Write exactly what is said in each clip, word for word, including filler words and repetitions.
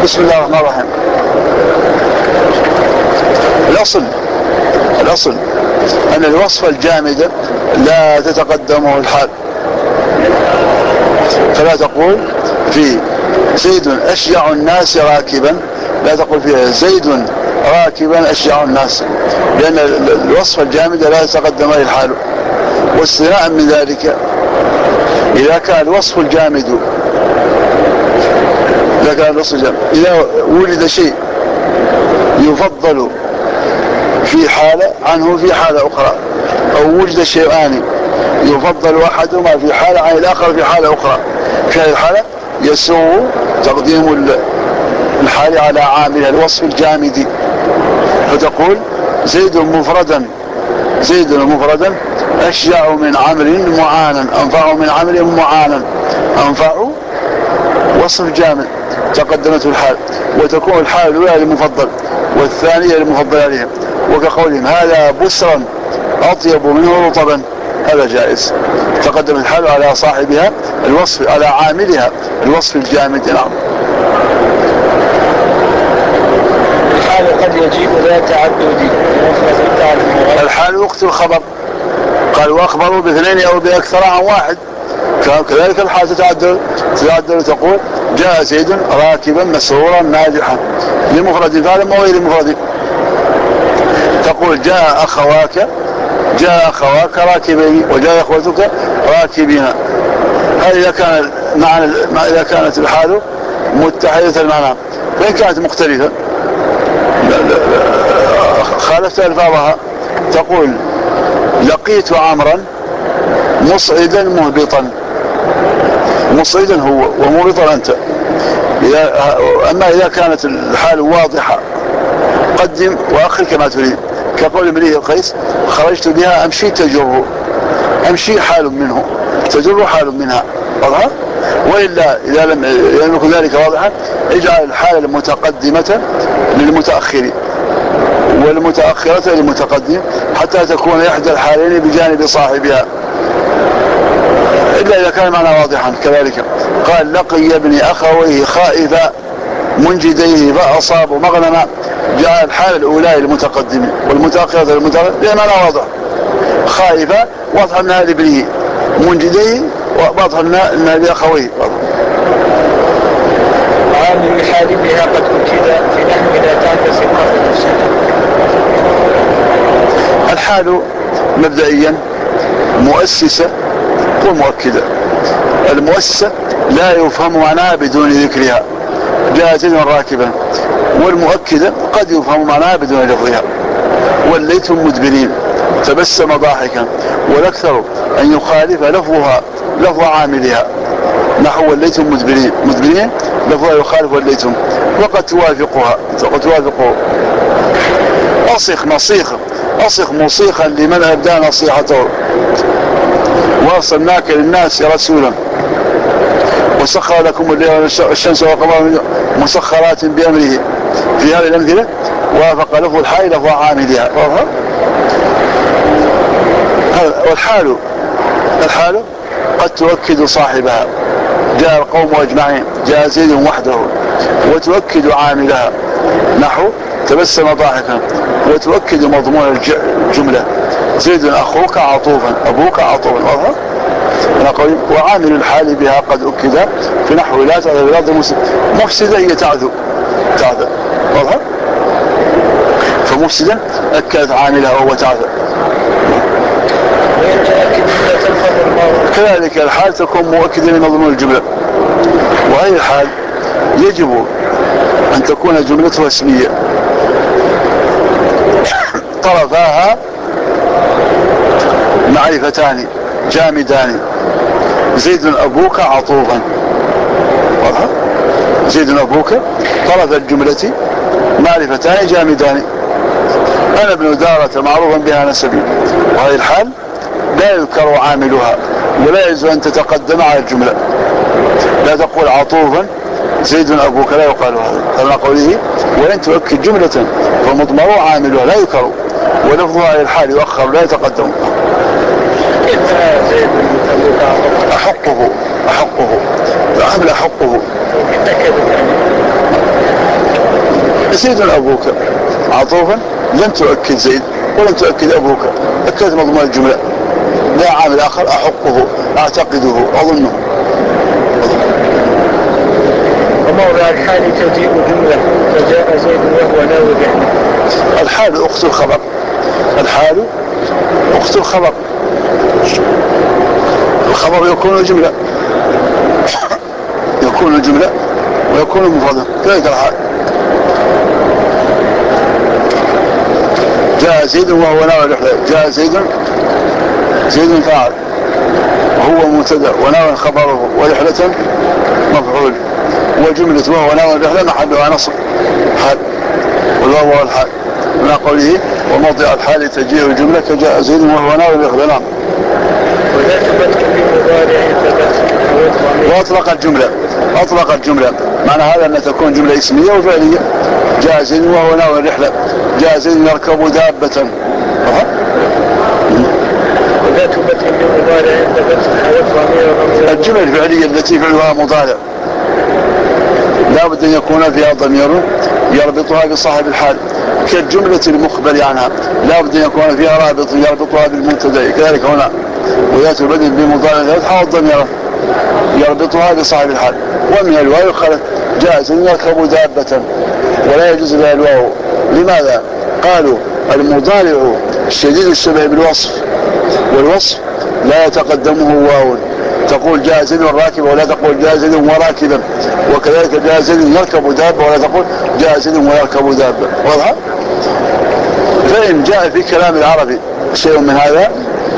بسم الله الرحمن الرحيم. الأصل الأصل أن الوصف الجامد لا تتقدمه الحال، فلا تقول في زيد أشجع الناس راكبا، لا تقول فيها زيد راكبا أشجع الناس، لأن الوصف الجامد لا يتقدم الحال. واستثناء من ذلك إذا كان الوصف الجامد إذا كان الوصف الجامد إذا وجد شيء يفضل في حالة عنه في حالة أخرى، أو وجد شيئان يفضل أحدهما في حالة عن الآخر في حالة أخرى، في هذه الحالة يسوء تقديم الحال على عامل الوصف الجامد، فتقول زيد مفردا زيد مفردا أشجع من عمرو معانا، أنفع من عمرو معانا، أنفع وصف جامد تقدمته الحال، وتكون الحال الأولى للمفضل والثانية للمفضل عليهم، وكقولهم هذا بسرا أطيب منه رطبا، هذا جائز، تقدم الحال على صاحبها الوصف على عاملها الوصف الجامد. نعم. الحال قد يجيب ذا تعدد، الحال وقت الخبر، قال واخبروا باثنين او باكثر عن واحد، كذلك الحال تتعدل تتعدل تقول جاء زيد راكبا مسرورا ناجحا لمفرد فعلا وغير مفرد، تقول جاء اخواك جاء اخواك راكبين وجاء اخوتك راكبين. هذا اذا كان معنى اذا كانت الحال متحدة المعنى، فإن كانت مختلفة خالفت الفاظها، تقول لقيت عمرا مصعدا مهبطا، مصعدا هو ومهبطا أنت. أما إذا كانت الحال واضحة قدم وأخر كما تريد، كقول امرئ القيس خرجت بها أمشي تجر، أمشي حال منه تجر حال منها، واضحة. وإلا إذا لم يكن ذلك واضحا اجعل الحالة المتقدمة للمتأخر والمتأخرة للمتقدم حتى تكون إحدى الحالين بجانب صاحبها، إلا إذا كان معنى واضحا. كذلك قال لقي ابن أخويه خائفا منجديه فأصابوا مغنما، جاء الحالة الأولى للمتقدم والمتأخرة للمتأخر لأن معنى واضح، خائفا واضح أنها لابنه، منجديه واضح أنها لأخويه. عامل الحال بها قد أكد في نحو لا تعكس القصد نفسه. الحال مبدئيا مؤسسة ومؤكدة، المؤسسة لا يفهم معناها بدون ذكرها، جاء زيد راكبا، والمؤكدة قد يفهم معناها بدون لفظها. وليتم مدبرين تبسم ضاحكا، والأكثر أن يخالف لفظها لفظ عاملها، نحو وليتم مدبرين، مدبرين لفظها يخالف وليتم، وقد توافقها وقد توافقه. أصخ نصيخ، أصخ مصيخا لمن أبدى نصيحته، وأرسلناك للناس رسولا وسخر لكم الليل والشمس والقمر مسخرات بأمره. في هذه الأمثلة وافق لفظ الحال لفظ عاملها. والحال الحال قد تؤكد صاحبها، جاء القوم أجمعين، جاء زيد وحده، وتؤكد عاملها نحو تبسم ضاحكا، وتؤكد مضمون الجملة زيد أخوك عطوفا أبوك عطوفا، واضح. وعامل الحال بها قد أكد في نحو لا تعذب الأرض مفسدة، هي تعذب تعذب، واضح. فمفسدا أكدت عاملها وهو تعذب. كذلك الحال تكون مؤكدة لمضمون الجملة، وهي الحال يجب أن تكون جملتها اسمية طرفاها معرفتان جامدان، زيد أبوك عطوفا، واضح. زيد أبوك طرف الجملة معرفتان جامدان، أنا ابن دارة معروفا بها نسبي، وهي الحال لا يذكر عاملها ولا يجوز أن تتقدم على الجملة، لا تقول عطوفا زيد أبوك، لا يقال هذا، كما قوله وإن تؤكد جملة فمضمر عاملها لا يذكر، ولفظها على الحال يؤخر لا يتقدم. زيد أبوك أحقه أحقه عامل أحقه زيد أبوك عطوفا لم تؤكد زيد ولم تؤكد أبوك، أكدت مضمون الجملة. لا عامل آخر أحقه أعتقده أظنه. وموضع الحال تجيء جملة فجاء زيد وهو ناوي الرحلة. الحال أخت الخبر، الحال أخت الخبر، الخبر يكون جملة يكون جملة ويكون مفردا كذلك الحال. جاء زيد وهو ناوي الرحلة، جاء زيد زيد فاعل وهو مبتدا وناوي خبره ورحلة مفعول، وجملة وهو ناوي الرحلة محلها نصب حال، والواو الحال من قوله وموضع الحال تجيء الجملة كجاء زيد وهو ناوي الرحلة. نعم. وذات بدء بمضارع ثبت. وأطلق الجملة، أطلق الجملة معنى هذا أن تكون جملة اسمية وفعلية. جاء زيد وهو ناوي الرحلة، جاء زيد يركب دابة. أه. وذات بدء بمضارع ثبت حالة ضمير. الجملة الفعلية التي فعلها مضارع لا بد أن يكون فيها ضمير يربطها بصاحب الحال، كالجملة المخبر عنها لا بد أن يكون فيها رابط يربطها بالمبتدأ، كذلك هنا وذات بدء بمضارع ثبت حال ضمير يربطها بصاحب الحال. ومن الواو قال جاء زيد يركب دابة، ولا يجوز لها الواو. لماذا؟ قالوا المضارع شديد الشبه بالوصف، والوصف لا يتقدمه واو، تقول جاء زيد راكبا ولا تقول جاء زيد وراكبا، وكذلك جاء زيد يركب دابة ولا تقول جاء زيد ويركب دابة. واضح؟ فإن جاء في كلام العربي شيء من هذا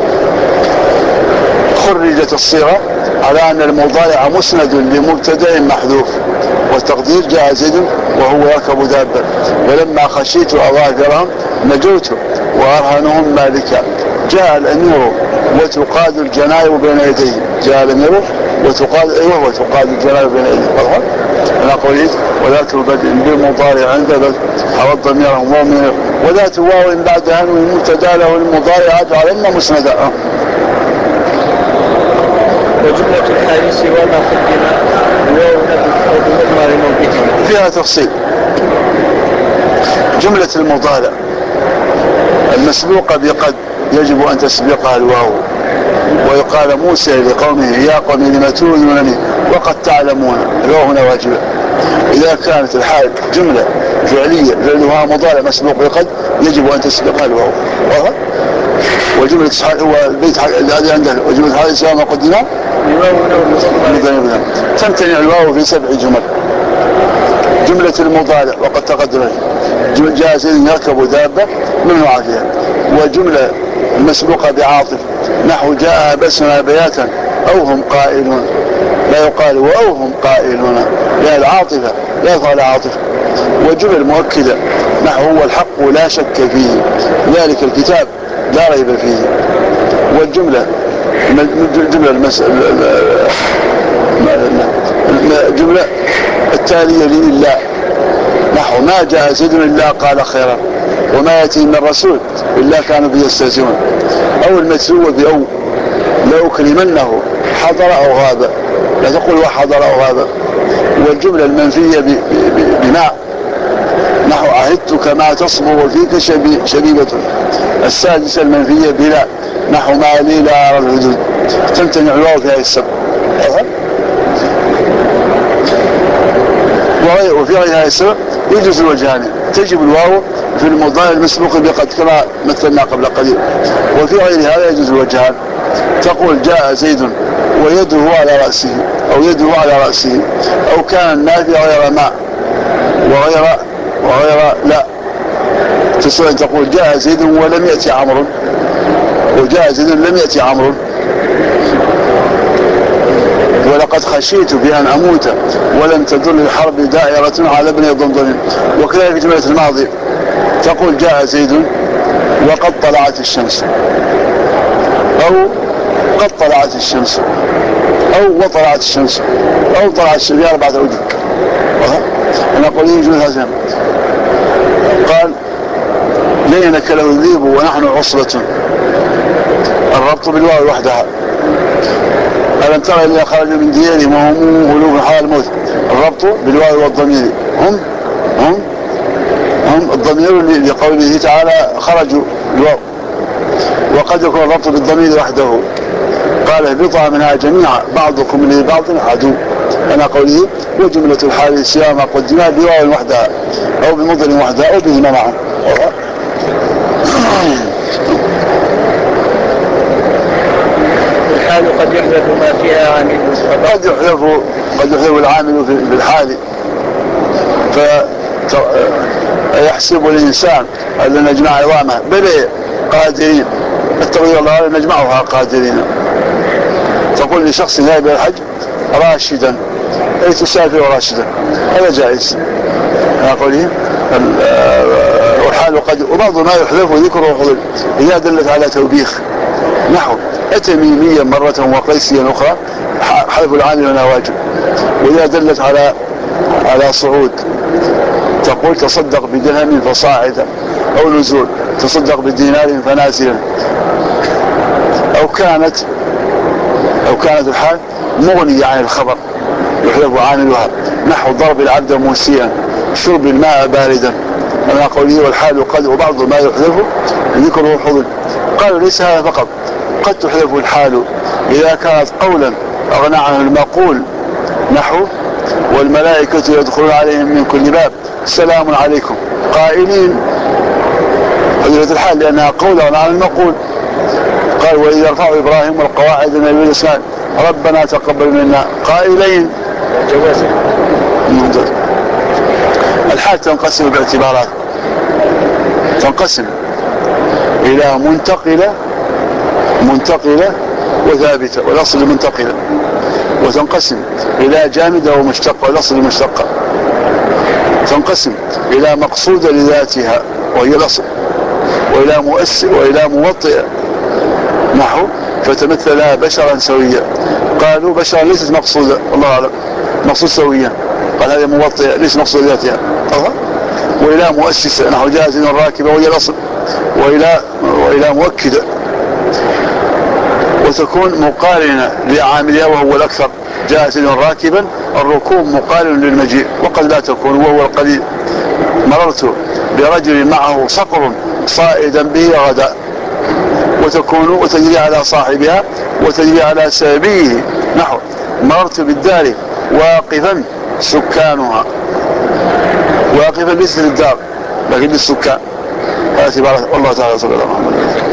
خرجت الصيغة على أن المضارع مسند لمبتدأ محذوف، والتقدير جاء زيد وهو يركب دابة، ولما خشيت أظافرهم نجوت وأرهنهم مالكا. جاء الأمير وتقاد الجناير بين يديه، جاء الأمير وتقاد أيوه وتقاد الجناير بين يديه. أنا قلت وذات البدء بالمضارع عند حوض ضميرهم ومن وذات واو بعدها المبتدا له المضارع جعلنا مسندا. وجملة الحال سوى ما قدم بواو نبي أو بمضمر موجته. فيها تفصيل. جملة المضارع المسبوقة بقد يجب أن تسبقها الواو، ويقال موسى لقومه يا قوم لم تؤذونني وقد تعلمون، الواو هنا واجبة. إذا كانت الحال جملة فعلية فعلها مضارع مسبوق بقد يجب أن تسبقها الواو. وجملة هو البيت الذي عنده وجملة هذه سواء ما قدمنا تمتنع الواو في سبع جمل. جملة المضارع وقد تقدم جاء زيد يركب دابة منه عافية، وجملة مسبوقة بعاطف نحو جاء بسنا بياتا أو هم قائلون، لا يقال أو هم قائلون لا العاطفة لا يقال عاطفة. وجمل مؤكدة نحو هو الحق لا شك فيه ذلك الكتاب لا ريب فيه. والجملة الجملة المس... الجملة التالية لله نحو ما جاء زيد إلا قال خيرا وما يأتي من الرسول إلا كانوا به يستهزئون. أو المتلوة بأو لو كلمنه حضر أو غاب، لا تقول وحضر أو غاب. والجملة المنفية بما نحو عهدتك ما تصبغ فيك شبيبة. السادسة المنفية بلا نحو ما لي لا أرى الحدود. تمتنع الواو في هذه السبب. وفي غير هذا السبب يجوز الوجهان، تجب الواو في المضارع المسبوق بقد كما مثلنا قبل قليل، وفي غير هذا يجوز الوجهان. تقول جاء زيد ويده على رأسه أو يده على رأسه، أو كان النافع غير ما وغير وغير لا. تستطيع أن تقول جاء زيد ولم يأتي عمرو، وجاء زيد لم يأتي عمرو. ولقد خشيت بأن أموت ولم تدر الحرب دائرة على ابن ضمضم. وكذلك جملة الماضي تقول جاء زيد وقد طلعت الشمس، أو قد طلعت الشمس، أو وطلعت الشمس، أو طلعت الشمس في أربعة أوجه. أنا أقول يوجد هذا قال لينك له الذيب ونحن عصبة، الربط بالواو وحدها. ألم ترى إلى خرج من ديارهم وهم ألوف حال الموت، الربط بالواو والضمير هم هم منهم الضمير لقوله تعالى خرجوا الواو، وقد يكون الربط بالضمير وحده. قال اهبطا منها جميعا بعضكم لبعض عدو، أنا قوله وجملة الحال سوى ما قدمها بواو وحدها أو بمضر وحدها أو بهما معا. الحال قد يحذف ما فيها عامل، قد يحذف قد يحذف العامل في الحال، فيحسب الإنسان أن نجمع عظامه بل قادرين، اتقوا الله نجمعها قادرين. تقول لشخص ذاهب إلى الحج راشدا، أي تسافر راشدا، هذا جائز. أنا قوله والحال قد، وبعض ما يحذف ذكره وحضر إذا دلت على توبيخ، نحو أتى ميميا مرة وقيسيا أخرى حذف العامل هنا واجب. وإذا دلت على على صعود تقول تصدق بدرهم فصاعدا، أو نزول تصدق بدينار فنازلا. أو كانت أو كانت الحال مغنية عن الخبر يحذف عاملها، نحو ضرب العبد موسيا، شرب الماء باردا. أنا قوله والحال قد، وبعض ما يحذف ذكره حضر. قالوا ليس هذا فقط، قد تحذف الحال إذا كانت قولا أغنى عنه المقول، نحو والملائكة يدخلون عليهم من كل باب سلام عليكم قائلين، حذفت الحال لأنها قول أغنى عن المقول. قال وإذ يرفع إبراهيم القواعد من البيت الإسماعيل ربنا تقبل منا قائلين جواز. الحال تنقسم باعتبارات، تنقسم إلى منتقلة منتقلة وثابتة والأصل منتقلة، وتنقسم إلى جامدة ومشتقة والأصل مشتقة، تنقسم إلى مقصودة لذاتها وهي الأصل، وإلى مؤثر وإلى موطئ، نحو فتمثلها بشرا سويا. قالوا بشرا ليست مقصودة، الله أعلم، مقصود سويا. قال هذه موطئة ليس مقصود ذاتها. وإلى مؤسسة نحو جاهز الراكبة وهي الأصل، وإلى وإلى مؤكدة، وتكون مقارنة لعاملها وهو الأكثر. جاهز راكبا الركوب مقارن للمجيء، وقد لا تكون وهو القليل. مررت برجل معه صقر صائدا به غدا، وتكون وتجري على صاحبها وتجري على سابيه، نحو مررت بالدار واقفا سكانها. واقفا ليس للدار لكن للسكان. هذه عبارة. والله تعالى صلى الله عليه وسلم.